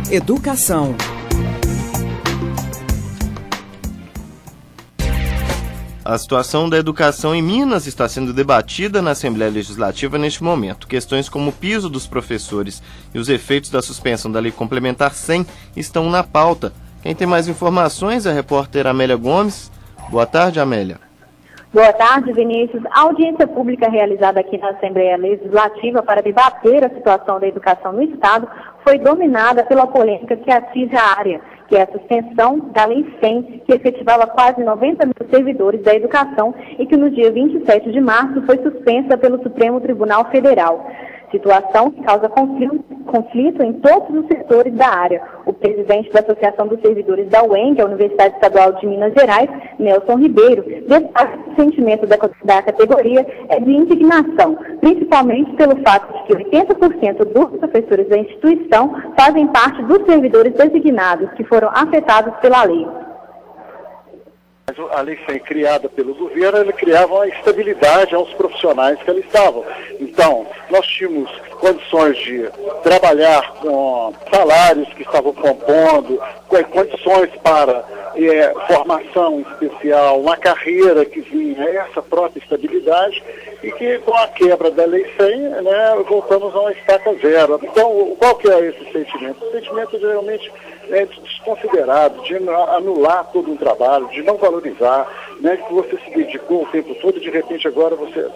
Educação. A situação da educação em Minas está sendo debatida na Assembleia Legislativa neste momento. Questões como o piso dos professores e os efeitos da suspensão da Lei Complementar 100 estão na pauta. Quem tem mais informações é a repórter Amélia Gomes. Boa tarde, Amélia. Boa tarde, Vinícius. A audiência pública realizada aqui na Assembleia Legislativa para debater a situação da educação no Estado foi dominada pela polêmica que atinge a área, que é a suspensão da Lei 100, que efetivava quase 90 mil servidores da educação e que no dia 27 de março foi suspensa pelo Supremo Tribunal Federal. Situação que causa conflito em todos os setores da área. O presidente da Associação dos Servidores da UENG, a Universidade Estadual de Minas Gerais, Nelson Ribeiro, destaca que o sentimento da categoria é de indignação, principalmente pelo fato de que 80% dos professores da instituição fazem parte dos servidores designados que foram afetados pela lei. A Lei 100 criada pelo governo, ela criava uma estabilidade aos profissionais que ali estavam. Então, nós tínhamos condições de trabalhar com salários que estavam compondo, condições para formação especial, uma carreira que vinha, essa própria estabilidade, e que com a quebra da Lei 100, voltamos a uma estaca zero. Então, qual que é esse sentimento? O sentimento realmente desconsiderado, de anular todo um trabalho, de não valorizar, que você se dedicou o tempo todo e de repente agora você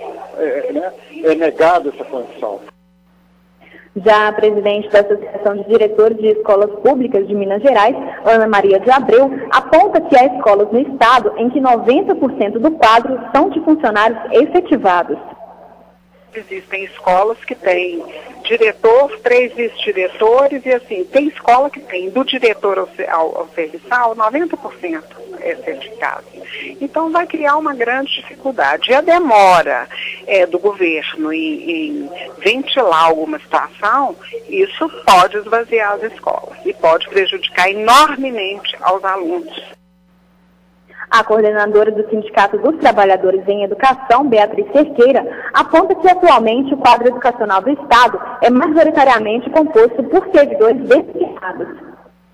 é negado essa condição. Já a presidente da Associação de Diretores de Escolas Públicas de Minas Gerais, Ana Maria de Abreu, aponta que há escolas no estado em que 90% do quadro são de funcionários efetivados. Existem escolas que têm diretor, 3 vice-diretores e assim, tem escola que tem do diretor ao serviçal 90% é certificado. Então vai criar uma grande dificuldade. E a demora do governo em ventilar alguma situação, isso pode esvaziar as escolas e pode prejudicar enormemente aos alunos. A coordenadora do Sindicato dos Trabalhadores em Educação, Beatriz Cerqueira, aponta que atualmente o quadro educacional do Estado é majoritariamente composto por servidores designados.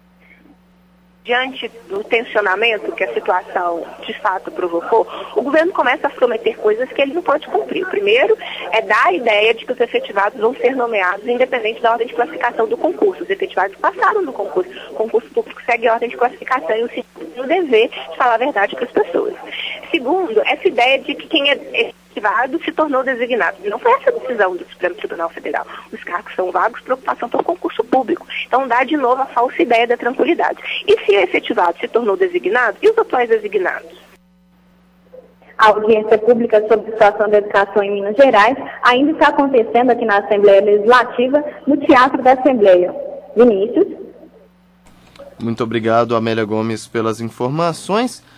Diante do tensionamento que a situação de fato provocou, o governo começa a prometer coisas que ele não pode cumprir. O primeiro é dar a ideia de que os efetivados vão ser nomeados independente da ordem de classificação do concurso. Os efetivados passaram no concurso. O concurso público segue a ordem de classificação e o Sindicato tem o dever de falar a verdade para as pessoas. Segundo, essa ideia de que quem é efetivado se tornou designado. Não foi essa a decisão do Supremo Tribunal Federal. Os cargos são vagos, preocupação pelo concurso público. Então dá de novo a falsa ideia da tranquilidade. E se o efetivado se tornou designado, e os atuais designados? A audiência pública sobre a situação da educação em Minas Gerais ainda está acontecendo aqui na Assembleia Legislativa, no Teatro da Assembleia. Vinícius. Muito obrigado, Amélia Gomes, pelas informações.